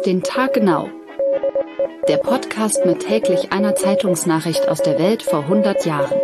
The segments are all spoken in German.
Auf den Tag genau. Der Podcast mit täglich einer Zeitungsnachricht aus der Welt vor 100 Jahren.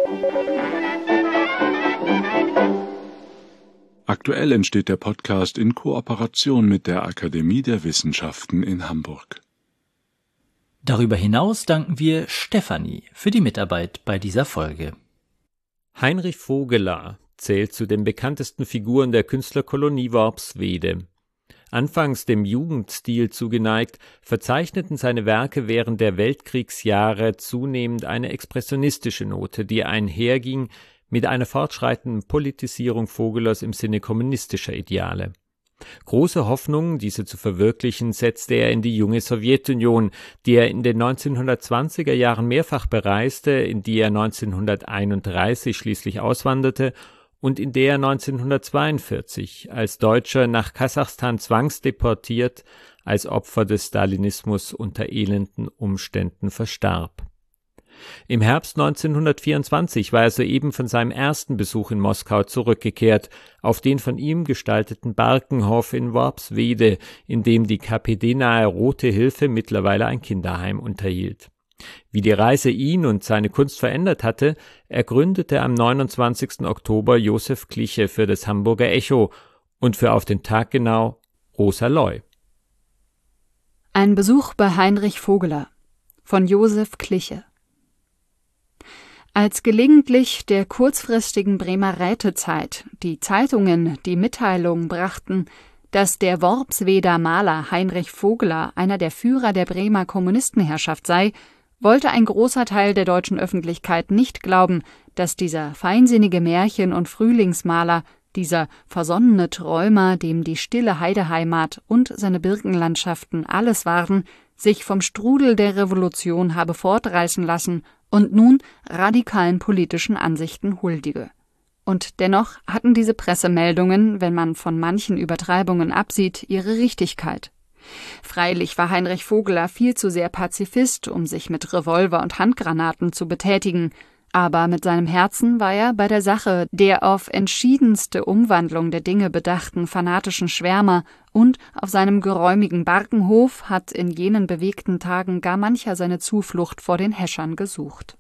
Aktuell entsteht der Podcast in Kooperation mit der Akademie der Wissenschaften in Hamburg. Darüber hinaus danken wir Stefanie für die Mitarbeit bei dieser Folge. Heinrich Vogeler zählt zu den bekanntesten Figuren der Künstlerkolonie Worpswede. Anfangs dem Jugendstil zugeneigt, verzeichneten seine Werke während der Weltkriegsjahre zunehmend eine expressionistische Note, die einherging mit einer fortschreitenden Politisierung Vogelers im Sinne kommunistischer Ideale. Große Hoffnungen, diese zu verwirklichen, setzte er in die junge Sowjetunion, die er in den 1920er Jahren mehrfach bereiste, in die er 1931 schließlich auswanderte und in der er 1942 als Deutscher nach Kasachstan zwangsdeportiert als Opfer des Stalinismus unter elenden Umständen verstarb. Im Herbst 1924 war er soeben von seinem ersten Besuch in Moskau zurückgekehrt, auf den von ihm gestalteten Barkenhof in Worpswede, in dem die KPD-nahe Rote Hilfe mittlerweile ein Kinderheim unterhielt. Wie die Reise ihn und seine Kunst verändert hatte, ergründete am 29. Oktober Josef Kliche für das Hamburger Echo und für Auf den Tag genau Rosa Loy. Ein Besuch bei Heinrich Vogeler von Josef Kliche. Als gelegentlich der kurzfristigen Bremer Rätezeit die Zeitungen die Mitteilung brachten, dass der Worpsweder Maler Heinrich Vogeler einer der Führer der Bremer Kommunistenherrschaft sei, wollte ein großer Teil der deutschen Öffentlichkeit nicht glauben, dass dieser feinsinnige Märchen- und Frühlingsmaler, dieser versonnene Träumer, dem die stille Heideheimat und seine Birkenlandschaften alles waren, sich vom Strudel der Revolution habe fortreißen lassen und nun radikalen politischen Ansichten huldige. Und dennoch hatten diese Pressemeldungen, wenn man von manchen Übertreibungen absieht, ihre Richtigkeit. Freilich war Heinrich Vogeler viel zu sehr Pazifist, um sich mit Revolver und Handgranaten zu betätigen, aber mit seinem Herzen war er bei der Sache der auf entschiedenste Umwandlung der Dinge bedachten fanatischen Schwärmer, und auf seinem geräumigen Barkenhof hat in jenen bewegten Tagen gar mancher seine Zuflucht vor den Häschern gesucht.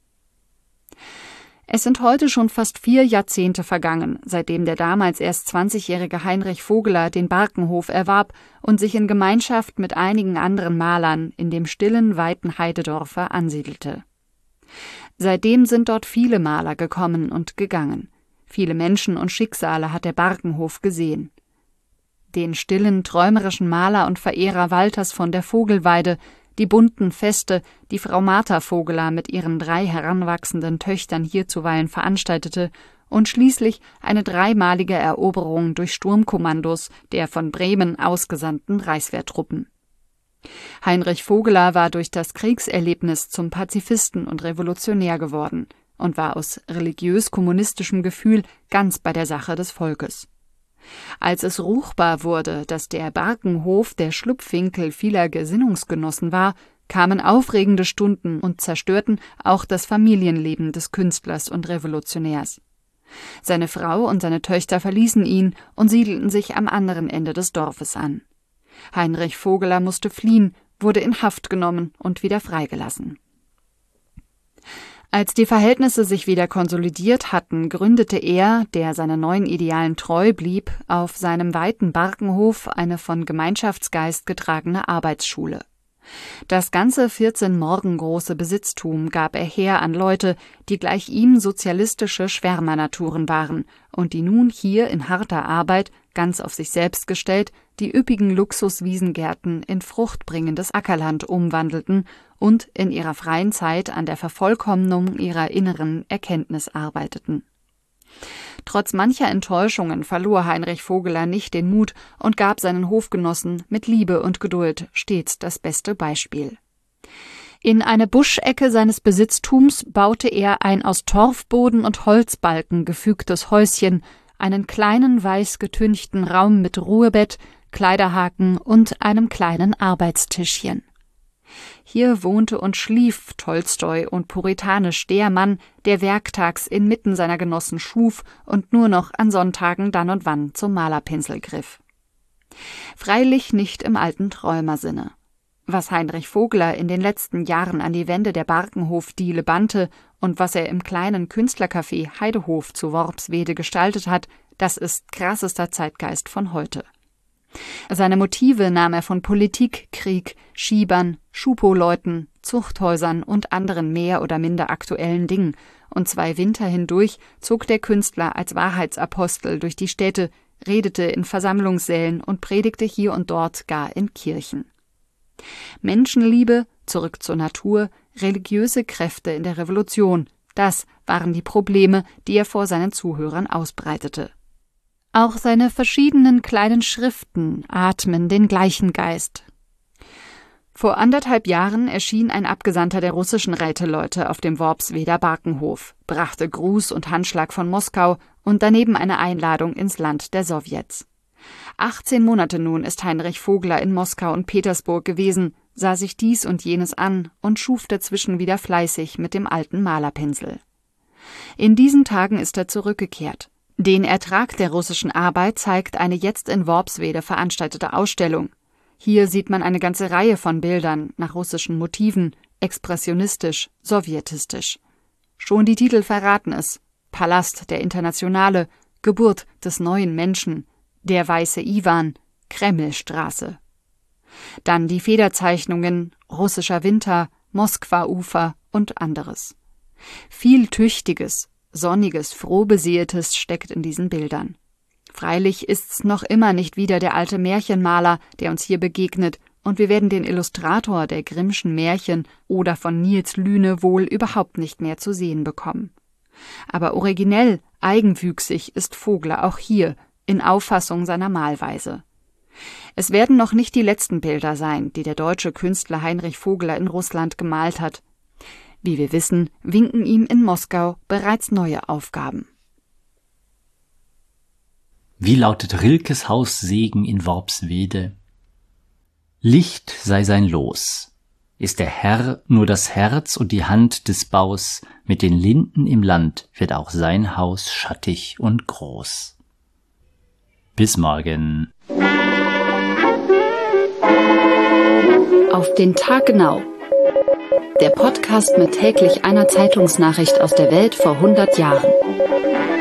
Es sind heute schon fast 4 Jahrzehnte vergangen, seitdem der damals erst 20-jährige Heinrich Vogeler den Barkenhof erwarb und sich in Gemeinschaft mit einigen anderen Malern in dem stillen, weiten Heidedorfe ansiedelte. Seitdem sind dort viele Maler gekommen und gegangen. Viele Menschen und Schicksale hat der Barkenhof gesehen. Den stillen, träumerischen Maler und Verehrer Walters von der Vogelweide, die bunten Feste, die Frau Martha Vogeler mit ihren 3 heranwachsenden Töchtern hier zuweilen veranstaltete, und schließlich eine 3-malige Eroberung durch Sturmkommandos der von Bremen ausgesandten Reichswehrtruppen. Heinrich Vogeler war durch das Kriegserlebnis zum Pazifisten und Revolutionär geworden und war aus religiös-kommunistischem Gefühl ganz bei der Sache des Volkes. Als es ruchbar wurde, dass der Barkenhof der Schlupfwinkel vieler Gesinnungsgenossen war, kamen aufregende Stunden und zerstörten auch das Familienleben des Künstlers und Revolutionärs. Seine Frau und seine Töchter verließen ihn und siedelten sich am anderen Ende des Dorfes an. Heinrich Vogeler musste fliehen, wurde in Haft genommen und wieder freigelassen. Als die Verhältnisse sich wieder konsolidiert hatten, gründete er, der seinen neuen Idealen treu blieb, auf seinem weiten Barkenhof eine von Gemeinschaftsgeist getragene Arbeitsschule. Das ganze 14 Morgen große Besitztum gab er her an Leute, die gleich ihm sozialistische Schwärmernaturen waren und die nun hier in harter Arbeit, ganz auf sich selbst gestellt, die üppigen Luxuswiesengärten in fruchtbringendes Ackerland umwandelten und in ihrer freien Zeit an der Vervollkommnung ihrer inneren Erkenntnis arbeiteten. Trotz mancher Enttäuschungen verlor Heinrich Vogeler nicht den Mut und gab seinen Hofgenossen mit Liebe und Geduld stets das beste Beispiel. In eine Buschecke seines Besitztums baute er ein aus Torfboden und Holzbalken gefügtes Häuschen, einen kleinen weiß getünchten Raum mit Ruhebett, Kleiderhaken und einem kleinen Arbeitstischchen. Hier wohnte und schlief Tolstoi und puritanisch der Mann, der werktags inmitten seiner Genossen schuf und nur noch an Sonntagen dann und wann zum Malerpinsel griff. Freilich nicht im alten Träumersinne. Was Heinrich Vogler in den letzten Jahren an die Wände der Barkenhof-Diele bannte und was er im kleinen Künstlercafé Heidehof zu Worpswede gestaltet hat, das ist krassester Zeitgeist von heute. Seine Motive nahm er von Politik, Krieg, Schiebern, Schupo-Leuten, Zuchthäusern und anderen mehr oder minder aktuellen Dingen, und 2 Winter hindurch zog der Künstler als Wahrheitsapostel durch die Städte, redete in Versammlungssälen und predigte hier und dort gar in Kirchen. Menschenliebe, zurück zur Natur, religiöse Kräfte in der Revolution, das waren die Probleme, die er vor seinen Zuhörern ausbreitete. Auch seine verschiedenen kleinen Schriften atmen den gleichen Geist. Vor 1,5 Jahren erschien ein Abgesandter der russischen Räteleute auf dem Worpsweder Barkenhof, brachte Gruß und Handschlag von Moskau und daneben eine Einladung ins Land der Sowjets. 18 Monate nun ist Heinrich Vogler in Moskau und Petersburg gewesen, sah sich dies und jenes an und schuf dazwischen wieder fleißig mit dem alten Malerpinsel. In diesen Tagen ist er zurückgekehrt. Den Ertrag der russischen Arbeit zeigt eine jetzt in Worpswede veranstaltete Ausstellung. Hier sieht man eine ganze Reihe von Bildern nach russischen Motiven, expressionistisch, sowjetistisch. Schon die Titel verraten es: Palast der Internationale, Geburt des neuen Menschen, Der weiße Iwan, Kremlstraße. Dann die Federzeichnungen, Russischer Winter, Moskwa-Ufer und anderes. Viel Tüchtiges, Sonniges, Frohbeseeltes steckt in diesen Bildern. Freilich ist's noch immer nicht wieder der alte Märchenmaler, der uns hier begegnet, und wir werden den Illustrator der Grimmschen Märchen oder von Nils Lüne wohl überhaupt nicht mehr zu sehen bekommen. Aber originell, eigenwüchsig ist Vogler auch hier, in Auffassung seiner Malweise. Es werden noch nicht die letzten Bilder sein, die der deutsche Künstler Heinrich Vogler in Russland gemalt hat. Wie wir wissen, winken ihm in Moskau bereits neue Aufgaben. Wie lautet Rilkes Haussegen in Worpswede? Licht sei sein Los. Ist der Herr nur das Herz und die Hand des Baus, mit den Linden im Land wird auch sein Haus schattig und groß. Bis morgen. Auf den Tag genau. Der Podcast mit täglich einer Zeitungsnachricht aus der Welt vor 100 Jahren.